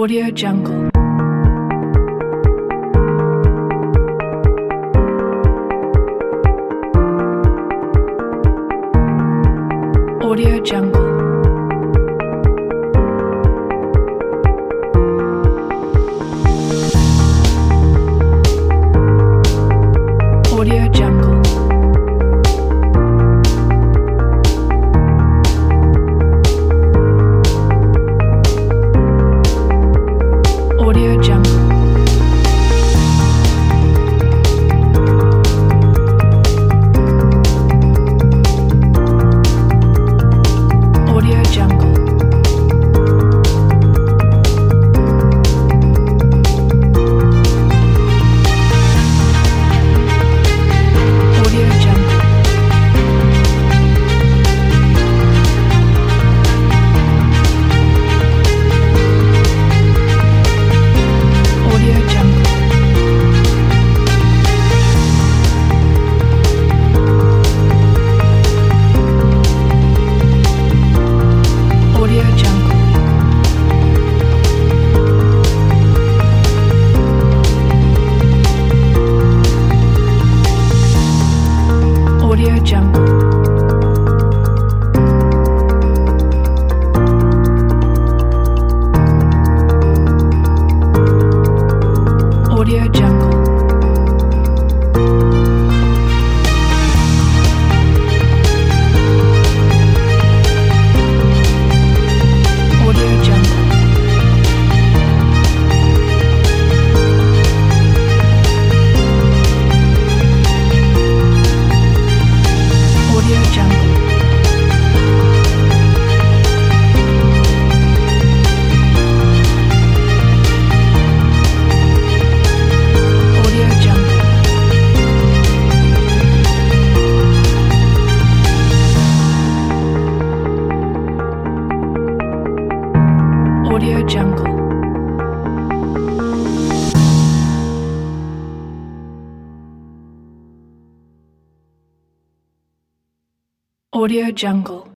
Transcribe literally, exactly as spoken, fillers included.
Audio Jungle. Audio Jungle. Audio Jungle. Audio Jungle. Audio Jungle. Audio Jungle. Audio Jungle. Audio Jungle. Audio Jungle. Audio Jungle. Audio Jungle. Audio Jungle. Audio Jungle. Audio Jungle. Audio Jungle.